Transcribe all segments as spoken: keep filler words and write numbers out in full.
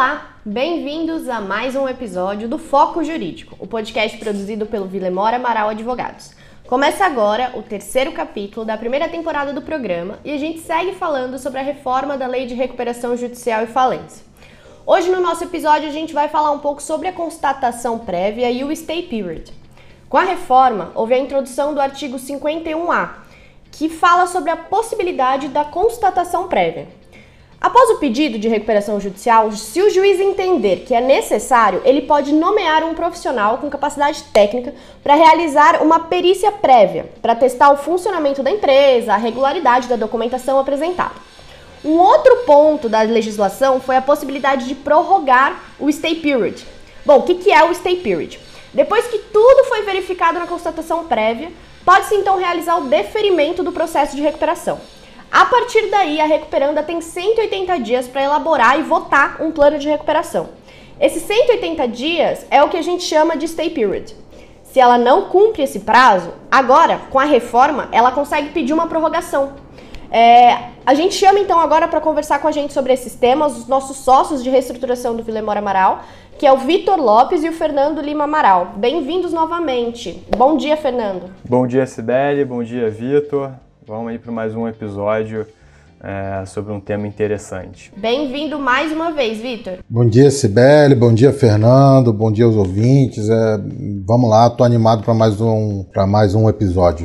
Olá, bem-vindos a mais um episódio do Foco Jurídico, o podcast produzido pelo Vilemora Amaral Advogados. Começa agora o terceiro capítulo da primeira temporada do programa e a gente segue falando sobre a reforma da Lei de Recuperação Judicial e Falência. Hoje no nosso episódio a gente vai falar um pouco sobre a constatação prévia e o stay period. Com a reforma, houve a introdução do artigo cinquenta e um A, que fala sobre a possibilidade da constatação prévia. Após o pedido de recuperação judicial, se o juiz entender que é necessário, ele pode nomear um profissional com capacidade técnica para realizar uma perícia prévia, para testar o funcionamento da empresa, a regularidade da documentação apresentada. Um outro ponto da legislação foi a possibilidade de prorrogar o stay period. Bom, o que é o stay period? Depois que tudo foi verificado na constatação prévia, pode-se então realizar o deferimento do processo de recuperação. A partir daí, a recuperanda tem cento e oitenta dias para elaborar e votar um plano de recuperação. Esses cento e oitenta dias é o que a gente chama de stay period. Se ela não cumpre esse prazo, agora, com a reforma, ela consegue pedir uma prorrogação. É, a gente chama então agora para conversar com a gente sobre esses temas os nossos sócios de reestruturação do Vilemora Amaral, que é o Vitor Lopes e o Fernando Lima Amaral. Bem-vindos novamente. Bom dia, Fernando. Bom dia, Cibele. Bom dia, Vitor. Vamos aí para mais um episódio é, sobre um tema interessante. Bem-vindo mais uma vez, Vitor. Bom dia, Cibele. Bom dia, Fernando. Bom dia aos ouvintes. É, vamos lá, estou animado para mais um, para mais um episódio.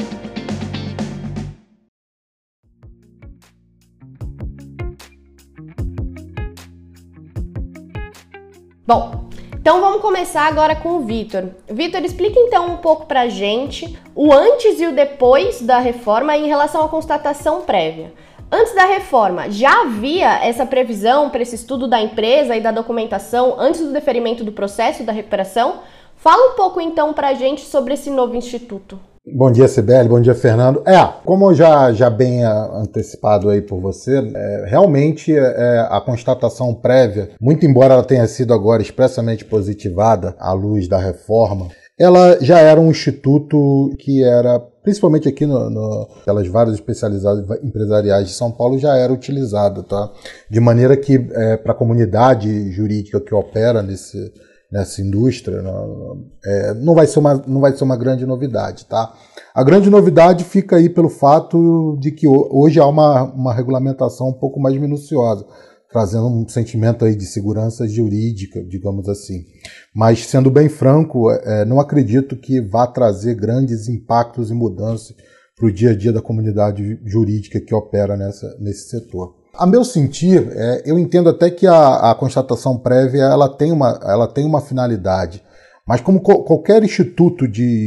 Bom, então vamos começar agora com o Vitor. Vitor, explica então um pouco pra gente o antes e o depois da reforma em relação à constatação prévia. Antes da reforma, já havia essa previsão para esse estudo da empresa e da documentação antes do deferimento do processo da recuperação? Fala um pouco então pra gente sobre esse novo instituto. Bom dia, Cibele. Bom dia, Fernando. É, como já, já bem antecipado aí por você, é, realmente é, a constatação prévia, muito embora ela tenha sido agora expressamente positivada à luz da reforma, ela já era um instituto que era, principalmente aqui no, no, pelas várias especializadas empresariais de São Paulo, já era utilizado, tá? De maneira que é, para a comunidade jurídica que opera nesse nessa indústria, não, é, não, vai ser uma, não vai ser uma grande novidade, tá? A grande novidade fica aí pelo fato de que hoje há uma, uma regulamentação um pouco mais minuciosa, trazendo um sentimento aí de segurança jurídica, digamos assim. Mas, sendo bem franco, é, não acredito que vá trazer grandes impactos e mudanças para o dia a dia da comunidade jurídica que opera nessa, nesse setor. A meu sentir, é, eu entendo até que a, a constatação prévia ela tem, uma, ela tem uma finalidade, mas como co- qualquer instituto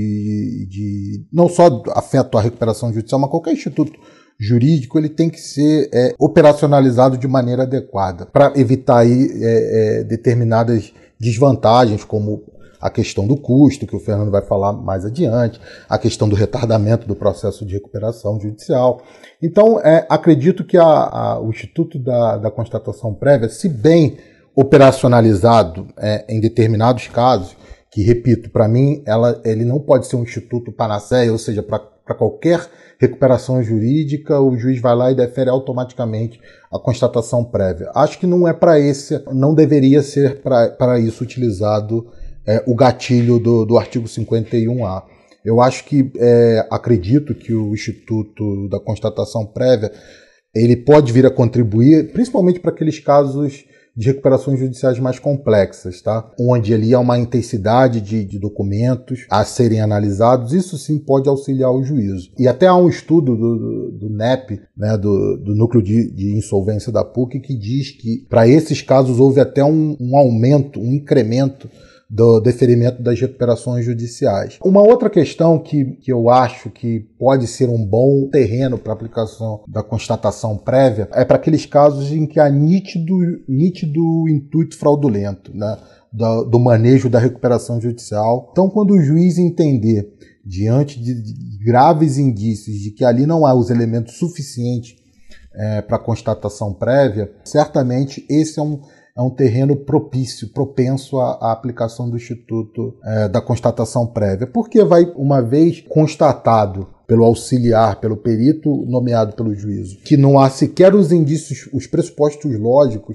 de, de, não só afeto à recuperação judicial, mas qualquer instituto jurídico, ele tem que ser é, operacionalizado de maneira adequada, para evitar aí, é, é, determinadas desvantagens, como a questão do custo, que o Fernando vai falar mais adiante, a questão do retardamento do processo de recuperação judicial. Então, é, acredito que a, a, o Instituto da, da Constatação Prévia, se bem operacionalizado é, em determinados casos, que, repito, para mim, ela, ele não pode ser um instituto panaceia, ou seja, para qualquer recuperação jurídica, o juiz vai lá e defere automaticamente a constatação prévia. Acho que não é para esse, não deveria ser para isso utilizado É, o gatilho do, do artigo cinquenta e um A. Eu acho que, é, acredito que o Instituto da Constatação Prévia, ele pode vir a contribuir, principalmente para aqueles casos de recuperações judiciais mais complexas, tá? Onde ali há uma intensidade de, de documentos a serem analisados, isso sim pode auxiliar o juízo. E até há um estudo do, do, do N E P, né, do, do Núcleo de, de Insolvência da P U C, que diz que para esses casos houve até um, um aumento, um incremento do deferimento das recuperações judiciais. Uma outra questão que, que eu acho que pode ser um bom terreno para aplicação da constatação prévia é para aqueles casos em que há nítido, nítido intuito fraudulento, né, do, do manejo da recuperação judicial. Então, quando o juiz entender, diante de, de graves indícios de que ali não há os elementos suficientes é, para constatação prévia, certamente esse é um é um terreno propício, propenso à, à aplicação do Instituto é, da Constatação Prévia, porque vai, uma vez constatado pelo auxiliar, pelo perito nomeado pelo juízo, que não há sequer os indícios, os pressupostos lógicos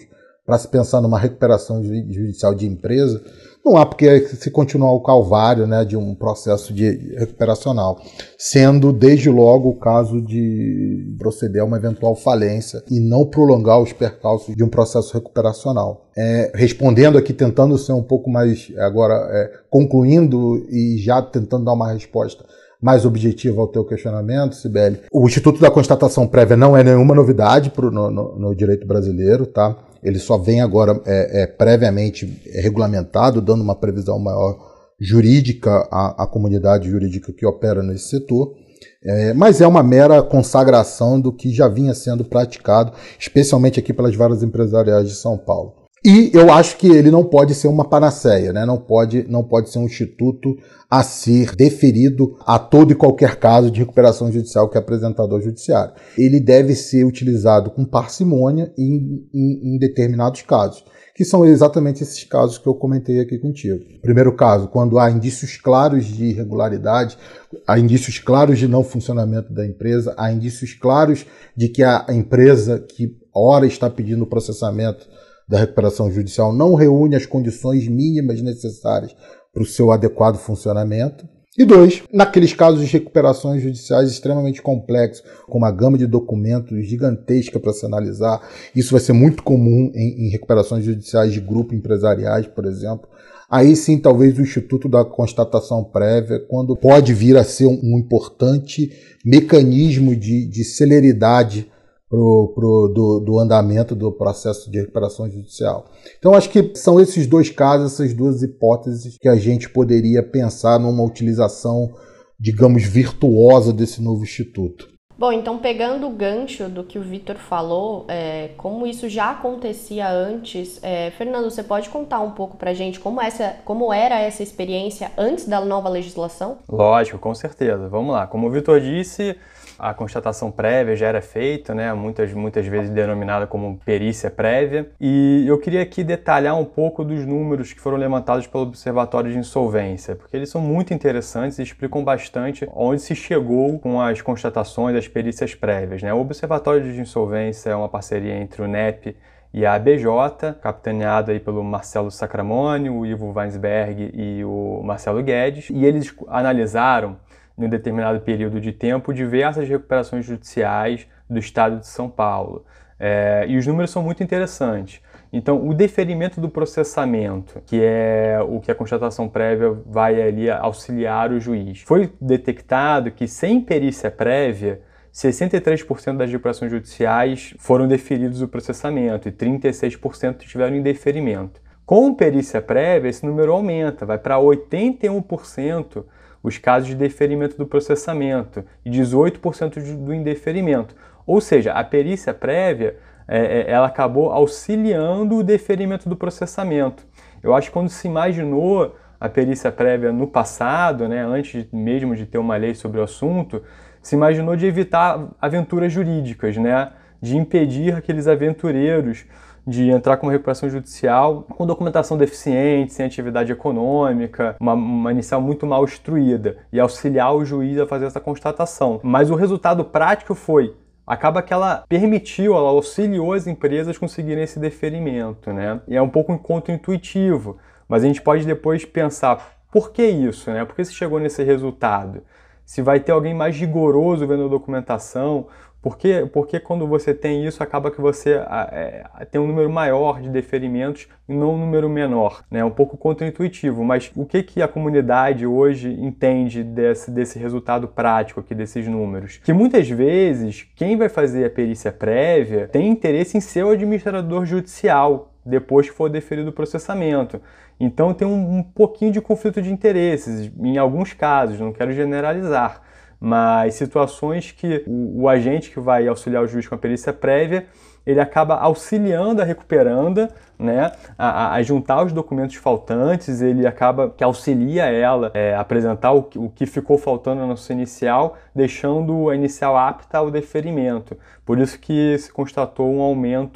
para se pensar numa recuperação judicial de empresa, não há porque se continuar o calvário, né, de um processo de recuperacional, sendo desde logo o caso de proceder a uma eventual falência e não prolongar os percalços de um processo recuperacional. É, respondendo aqui, tentando ser um pouco mais, agora é, concluindo e já tentando dar uma resposta mais objetiva ao teu questionamento, Cibele, o Instituto da Constatação Prévia não é nenhuma novidade pro, no, no, no direito brasileiro, tá? Ele só vem agora é, é, previamente regulamentado, dando uma previsão maior jurídica à, à comunidade jurídica que opera nesse setor, é, mas é uma mera consagração do que já vinha sendo praticado, especialmente aqui pelas varas empresariais de São Paulo. E eu acho que ele não pode ser uma panaceia, né? não, pode, não pode ser um instituto a ser deferido a todo e qualquer caso de recuperação judicial que é apresentado ao judiciário. Ele deve ser utilizado com parcimônia em, em, em determinados casos, que são exatamente esses casos que eu comentei aqui contigo. Primeiro caso, quando há indícios claros de irregularidade, há indícios claros de não funcionamento da empresa, há indícios claros de que a empresa que ora está pedindo o processamento da recuperação judicial não reúne as condições mínimas necessárias para o seu adequado funcionamento. E dois, naqueles casos de recuperações judiciais extremamente complexos, com uma gama de documentos gigantesca para se analisar, isso vai ser muito comum em, em recuperações judiciais de grupo empresariais, por exemplo. Aí sim, talvez o Instituto da Constatação Prévia, quando pode vir a ser um, um importante mecanismo de, de celeridade Pro, pro, do, do andamento do processo de recuperação judicial. Então, acho que são esses dois casos, essas duas hipóteses que a gente poderia pensar numa utilização, digamos, virtuosa desse novo instituto. Bom, então pegando o gancho do que o Vitor falou, é, como isso já acontecia antes, é, Fernando, você pode contar um pouco pra gente como, essa, como era essa experiência antes da nova legislação? Lógico, com certeza. Vamos lá. Como o Vitor disse, a constatação prévia já era feita, né, muitas, muitas vezes denominada como perícia prévia. E eu queria aqui detalhar um pouco dos números que foram levantados pelo Observatório de Insolvência, porque eles são muito interessantes e explicam bastante onde se chegou com as constatações, as perícias prévias, né? O Observatório de Insolvência é uma parceria entre o N E P e a A B J, capitaneado aí pelo Marcelo Sacramone, o Ivo Weinsberg e o Marcelo Guedes, e eles analisaram em um determinado período de tempo, diversas recuperações judiciais do estado de São Paulo. É, e os números são muito interessantes. Então, o deferimento do processamento, que é o que a constatação prévia vai ali auxiliar o juiz, foi detectado que, sem perícia prévia, sessenta e três por cento das recuperações judiciais foram deferidos o processamento e trinta e seis por cento tiveram indeferimento. Com perícia prévia, esse número aumenta, vai para oitenta e um por cento os casos de deferimento do processamento e dezoito por cento do indeferimento. Ou seja, a perícia prévia é, ela acabou auxiliando o deferimento do processamento. Eu acho que quando se imaginou a perícia prévia no passado, né, antes mesmo de ter uma lei sobre o assunto, se imaginou de evitar aventuras jurídicas, né, de impedir aqueles aventureiros de entrar com uma recuperação judicial com documentação deficiente, sem atividade econômica, uma, uma inicial muito mal instruída, e auxiliar o juiz a fazer essa constatação. Mas o resultado prático foi, acaba que ela permitiu, ela auxiliou as empresas conseguirem esse deferimento, né? E é um pouco contra-intuitivo, mas a gente pode depois pensar, por que isso, né? Por que se chegou nesse resultado? Se vai ter alguém mais rigoroso vendo a documentação, porque, porque quando você tem isso, acaba que você é, tem um número maior de deferimentos e não um número menor, né? Um pouco contra-intuitivo, mas o que, que a comunidade hoje entende desse, desse resultado prático aqui, desses números? Que muitas vezes, quem vai fazer a perícia prévia tem interesse em ser o administrador judicial, depois que for deferido o processamento. Então tem um, um pouquinho de conflito de interesses, em alguns casos, não quero generalizar, mas situações que o, o agente que vai auxiliar o juiz com a perícia prévia, ele acaba auxiliando a recuperanda, né, a, a juntar os documentos faltantes, ele acaba que auxilia ela é, a apresentar o, o que ficou faltando na sua inicial, deixando a inicial apta ao deferimento. Por isso que se constatou um aumento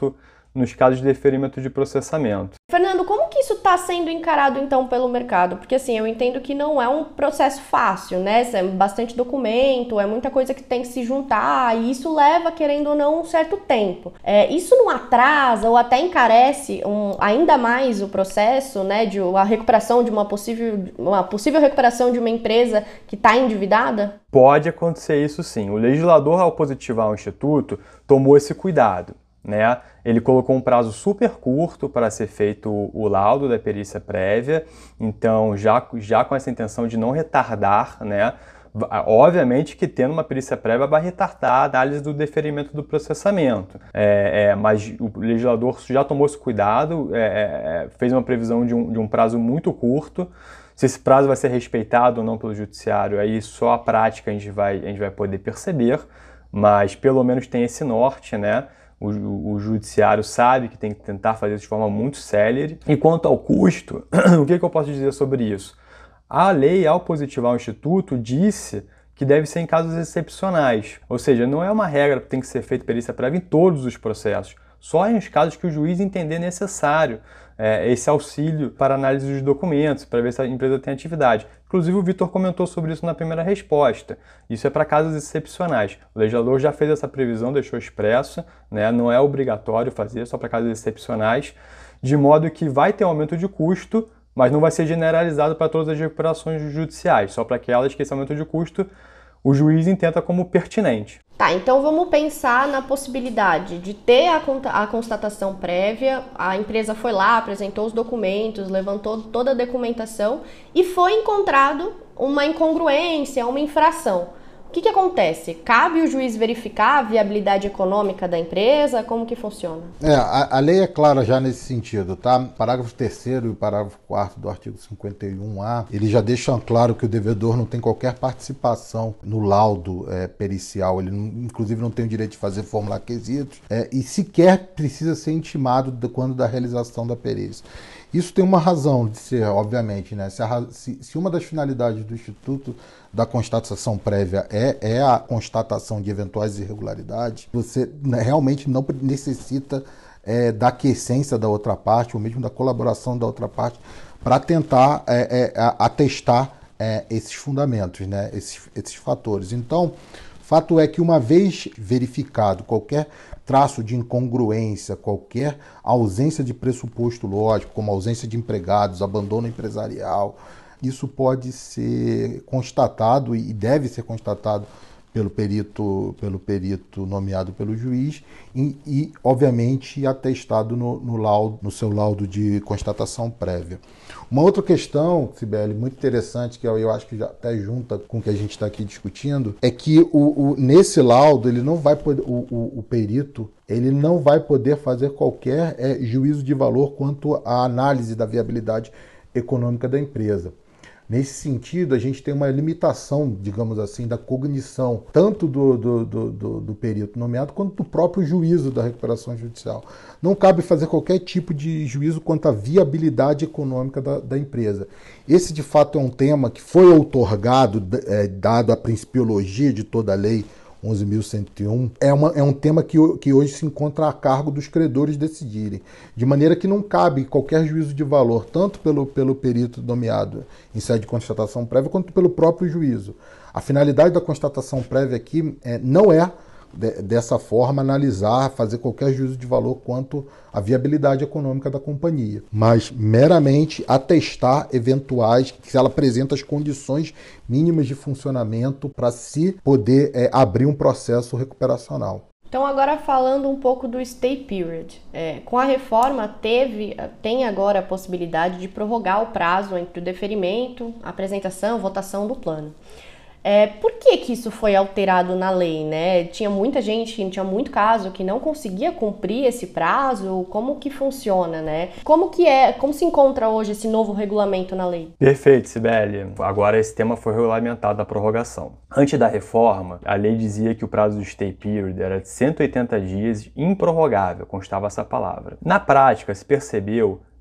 nos casos de deferimento de processamento. Fernando, como que isso está sendo encarado então pelo mercado? Porque assim, eu entendo que não é um processo fácil, né? É bastante documento, é muita coisa que tem que se juntar e isso leva, querendo ou não, um certo tempo. É, isso não atrasa ou até encarece um, ainda mais o processo, né, de a recuperação de uma possível, uma possível recuperação de uma empresa que está endividada? Pode acontecer isso sim. O legislador, ao positivar o Instituto, tomou esse cuidado, né? Ele colocou um prazo super curto para ser feito o laudo da perícia prévia, então já, já com essa intenção de não retardar, né? Obviamente que tendo uma perícia prévia vai retardar a análise do deferimento do processamento, é, é, mas o legislador já tomou esse cuidado, é, é, fez uma previsão de um, de um prazo muito curto. Se esse prazo vai ser respeitado ou não pelo judiciário, aí só a prática a gente vai, a gente vai poder perceber, mas pelo menos tem esse norte, né? O, o, o judiciário sabe que tem que tentar fazer isso de forma muito célere. E quanto ao custo, o que, que eu posso dizer sobre isso? A lei, ao positivar o Instituto, disse que deve ser em casos excepcionais. Ou seja, não é uma regra que tem que ser feita perícia prévia em todos os processos, só em casos que o juiz entender necessário é, esse auxílio para análise dos documentos, para ver se a empresa tem atividade. Inclusive, o Vitor comentou sobre isso na primeira resposta. Isso é para casos excepcionais. O legislador já fez essa previsão, deixou expresso, né? Não é obrigatório fazer, só para casos excepcionais, de modo que vai ter um aumento de custo, mas não vai ser generalizado para todas as recuperações judiciais, só para aquelas que esse aumento de custo o juiz entenda como pertinente. Tá, então vamos pensar na possibilidade de ter a, a constatação prévia, a empresa foi lá, apresentou os documentos, levantou toda a documentação e foi encontrado uma incongruência, uma infração. O que que acontece? Cabe o juiz verificar a viabilidade econômica da empresa? Como que funciona? É, a, a lei é clara já nesse sentido, tá? Parágrafo terceiro e parágrafo quarto do artigo cinquenta e um A, eles já deixam claro que o devedor não tem qualquer participação no laudo é, pericial, ele não, inclusive não tem o direito de fazer formular quesitos é, e sequer precisa ser intimado de, quando da realização da perícia. Isso tem uma razão de ser, obviamente, né? Se, a, se, se uma das finalidades do Instituto da constatação prévia é, é a constatação de eventuais irregularidades, você realmente não necessita é, da aquiescência da outra parte, ou mesmo da colaboração da outra parte, para tentar é, é, atestar é, esses fundamentos, né? esses, esses fatores. Então, fato é que uma vez verificado qualquer traço de incongruência, qualquer ausência de pressuposto lógico, como ausência de empregados, abandono empresarial, isso pode ser constatado e deve ser constatado pelo perito, pelo perito nomeado pelo juiz e, e obviamente, atestado no, no, laudo, no seu laudo de constatação prévia. Uma outra questão, Cibele, muito interessante, que eu, eu acho que já até junta com o que a gente está aqui discutindo, é que o, o, nesse laudo ele não vai poder, o, o, o perito ele não vai poder fazer qualquer é, juízo de valor quanto à análise da viabilidade econômica da empresa. Nesse sentido, a gente tem uma limitação, digamos assim, da cognição, tanto do, do, do, do, do perito nomeado, quanto do próprio juízo da recuperação judicial. Não cabe fazer qualquer tipo de juízo quanto à viabilidade econômica da, da empresa. Esse, de fato, é um tema que foi outorgado, é, dado a principiologia de toda a lei onze mil cento e um, é, uma, é um tema que, que hoje se encontra a cargo dos credores decidirem, de maneira que não cabe qualquer juízo de valor, tanto pelo, pelo perito nomeado em sede de constatação prévia, quanto pelo próprio juízo. A finalidade da constatação prévia aqui é, não é, de, dessa forma, analisar, fazer qualquer juízo de valor quanto à viabilidade econômica da companhia, mas meramente atestar eventuais, se ela apresenta as condições mínimas de funcionamento para se poder é, abrir um processo recuperacional. Então, agora falando um pouco do stay period. É, com a reforma, teve, tem agora a possibilidade de prorrogar o prazo entre o deferimento, apresentação, votação do plano. É, por que que isso foi alterado na lei, né? Tinha muita gente, tinha muito caso que não conseguia cumprir esse prazo. Como que funciona, né? Como que é, como se encontra hoje esse novo regulamento na lei? Perfeito, Cibele. Agora esse tema foi regulamentado a prorrogação. Antes da reforma, a lei dizia que o prazo do stay period era de cento e oitenta dias, improrrogável, constava essa palavra. Na prática, se percebeu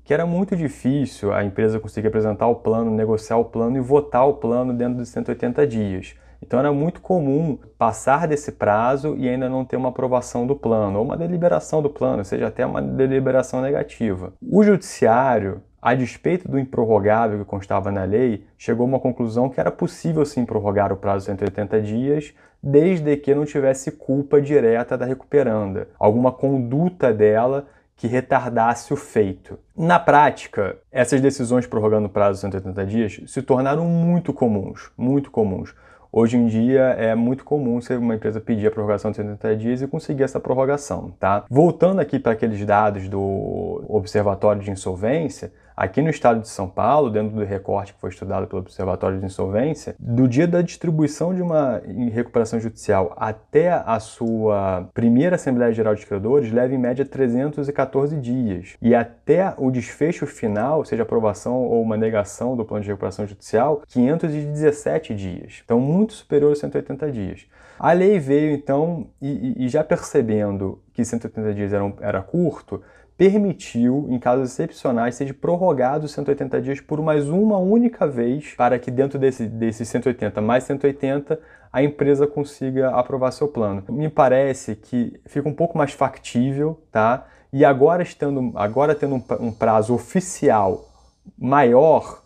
que era muito difícil a empresa conseguir apresentar o plano, negociar o plano e votar o plano dentro de cento e oitenta dias. Então era muito comum passar desse prazo e ainda não ter uma aprovação do plano, ou uma deliberação do plano, seja até uma deliberação negativa. O judiciário, a despeito do improrrogável que constava na lei, chegou a uma conclusão que era possível sim prorrogar o prazo de cento e oitenta dias, desde que não tivesse culpa direta da recuperanda, alguma conduta dela que retardasse o feito. Na prática, essas decisões prorrogando o prazo de cento e oitenta dias se tornaram muito comuns, muito comuns. Hoje em dia é muito comum uma empresa pedir a prorrogação de cento e oitenta dias e conseguir essa prorrogação, tá? Voltando aqui para aqueles dados do Observatório de Insolvência, aqui no estado de São Paulo, dentro do recorte que foi estudado pelo Observatório de Insolvência, do dia da distribuição de uma recuperação judicial até a sua primeira Assembleia Geral de Credores, leva em média trezentos e quatorze dias. E até o desfecho final, seja aprovação ou uma negação do plano de recuperação judicial, quinhentos e dezessete dias. Então, muito superior a cento e oitenta dias. A lei veio, então, e, e já percebendo que cento e oitenta dias era, um, era curto, permitiu, em casos excepcionais, seja prorrogado os cento e oitenta dias por mais uma única vez, para que dentro desse, desses cento e oitenta mais cento e oitenta, a empresa consiga aprovar seu plano. Me parece que fica um pouco mais factível, tá? E agora, estando, agora tendo um, um prazo oficial maior,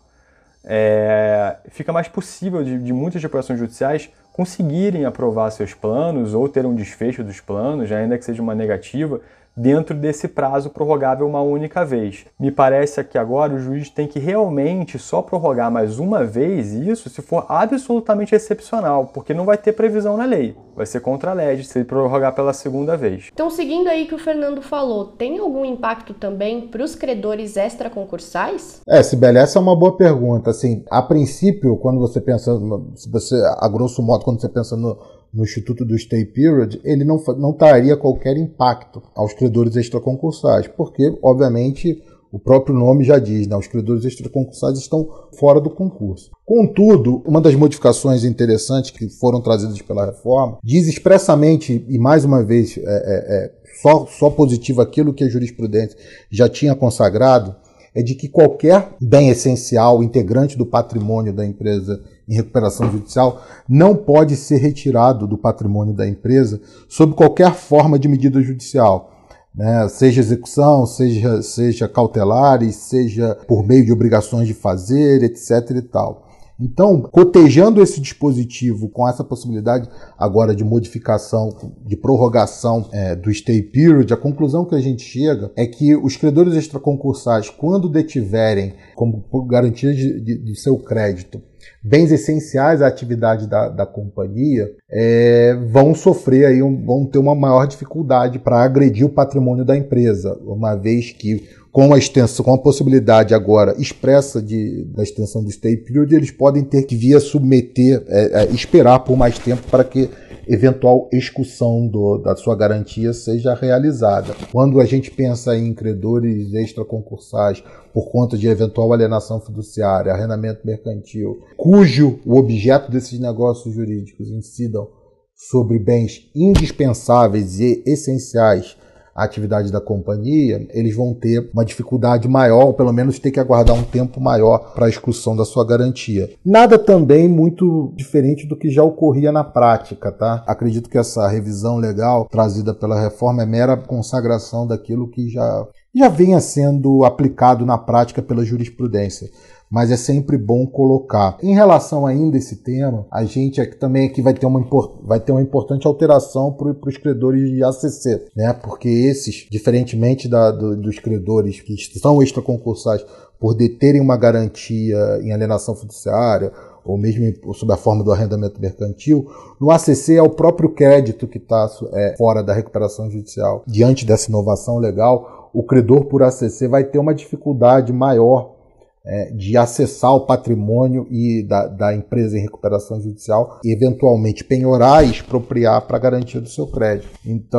é, fica mais possível de, de muitas recuperações judiciais conseguirem aprovar seus planos ou ter um desfecho dos planos, ainda que seja uma negativa, dentro desse prazo prorrogável uma única vez. Me parece que agora o juiz tem que realmente só prorrogar mais uma vez isso se for absolutamente excepcional, porque não vai ter previsão na lei. Vai ser contra a lei se ele prorrogar pela segunda vez. Então, seguindo aí que o Fernando falou, tem algum impacto também para os credores extraconcursais? É, Sibeli, essa é uma boa pergunta. Assim, a princípio, quando você pensa, se você, a grosso modo, quando você pensa no no Instituto do Stay Period, ele não, não traria qualquer impacto aos credores extraconcursais, porque, obviamente, o próprio nome já diz, né, os credores extraconcursais estão fora do concurso. Contudo, uma das modificações interessantes que foram trazidas pela reforma diz expressamente, e mais uma vez, é, é, é, só, só positivo aquilo que a jurisprudência já tinha consagrado, é de que qualquer bem essencial, integrante do patrimônio da empresa em recuperação judicial, não pode ser retirado do patrimônio da empresa sob qualquer forma de medida judicial, né? Seja execução, seja, seja cautelares, seja por meio de obrigações de fazer, etc e tal. Então, cotejando esse dispositivo com essa possibilidade agora de modificação, de prorrogação é, do stay period, a conclusão que a gente chega é que os credores extraconcursais, quando detiverem como garantia de, de, de seu crédito bens essenciais à atividade da, da companhia, é, vão sofrer aí, um, vão ter uma maior dificuldade para agredir o patrimônio da empresa, uma vez que com a extensão, com a possibilidade agora expressa de, da extensão do stay period, eles podem ter que via submeter, é, é, esperar por mais tempo para que eventual execução do, da sua garantia seja realizada. Quando a gente pensa em credores extraconcursais por conta de eventual alienação fiduciária, arrendamento mercantil, cujo o objeto desses negócios jurídicos incidam sobre bens indispensáveis e essenciais a atividade da companhia, eles vão ter uma dificuldade maior, ou pelo menos ter que aguardar um tempo maior para a execução da sua garantia. Nada também muito diferente do que já ocorria na prática, tá? Acredito que essa revisão legal trazida pela reforma é mera consagração daquilo que já, já vinha sendo aplicado na prática pela jurisprudência. Mas é sempre bom colocar. Em relação ainda a esse tema, a gente aqui também aqui vai ter uma, vai ter uma importante alteração para os credores de A C C, né? Porque esses, diferentemente da, do, dos credores que são extraconcursais por deterem uma garantia em alienação fiduciária, ou mesmo sob a forma do arrendamento mercantil, no A C C é o próprio crédito que está é, fora da recuperação judicial. Diante dessa inovação legal, o credor por A C C vai ter uma dificuldade maior É, de acessar o patrimônio e da, da empresa em recuperação judicial e eventualmente penhorar e expropriar para garantia do seu crédito.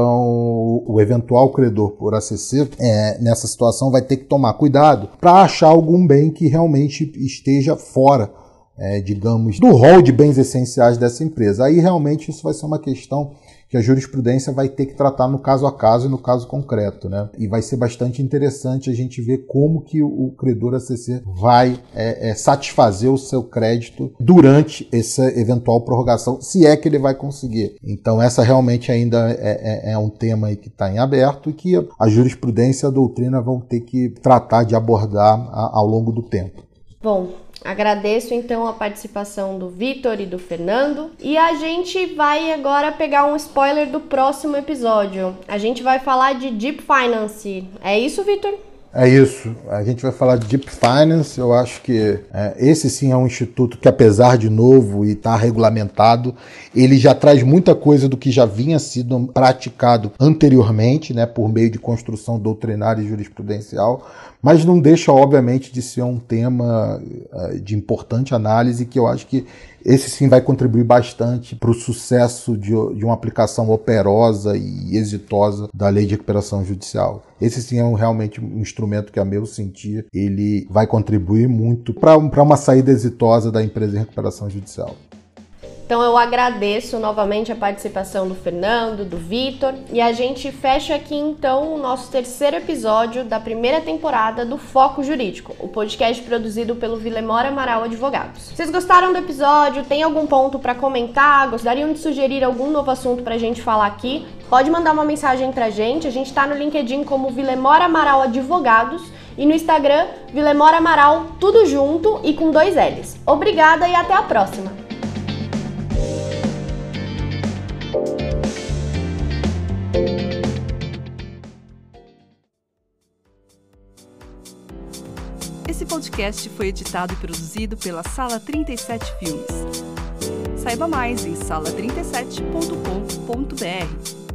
Então, o eventual credor por A C C, é, nessa situação, vai ter que tomar cuidado para achar algum bem que realmente esteja fora, é, digamos, do rol de bens essenciais dessa empresa. Aí, realmente, isso vai ser uma questão que a jurisprudência vai ter que tratar no caso a caso e no caso concreto, né? E vai ser bastante interessante a gente ver como que o credor A C C vai é, é, satisfazer o seu crédito durante essa eventual prorrogação, se é que ele vai conseguir. Então essa realmente ainda é, é, é um tema aí que está em aberto e que a jurisprudência e a doutrina vão ter que tratar de abordar a, ao longo do tempo. Bom, agradeço então a participação do Vitor e do Fernando e a gente vai agora pegar um spoiler do próximo episódio. A gente vai falar de Deep Finance. É isso, Vitor? É isso, a gente vai falar de Deep Finance. Eu acho que é, esse sim é um instituto que, apesar de novo e estar tá regulamentado, ele já traz muita coisa do que já vinha sido praticado anteriormente, né, por meio de construção doutrinária e jurisprudencial, mas não deixa, obviamente, de ser um tema uh, de importante análise, que eu acho que esse sim vai contribuir bastante para o sucesso de, de uma aplicação operosa e exitosa da Lei de Recuperação Judicial. Esse sim é um, realmente um instrumento que, a meu sentir, ele vai contribuir muito para uma saída exitosa da empresa em recuperação judicial. Então eu agradeço novamente a participação do Fernando, do Vitor, e a gente fecha aqui então o nosso terceiro episódio da primeira temporada do Foco Jurídico, o podcast produzido pelo Vilemora Amaral Advogados. Vocês gostaram do episódio? Tem algum ponto para comentar? Gostariam de sugerir algum novo assunto para a gente falar aqui? Pode mandar uma mensagem pra gente, a gente tá no LinkedIn como Vilemora Amaral Advogados e no Instagram Vilemora Amaral, tudo junto e com dois L's. Obrigada e até a próxima! Esse podcast foi editado e produzido pela Sala trinta e sete Filmes. Saiba mais em sala trinta e sete ponto com ponto br.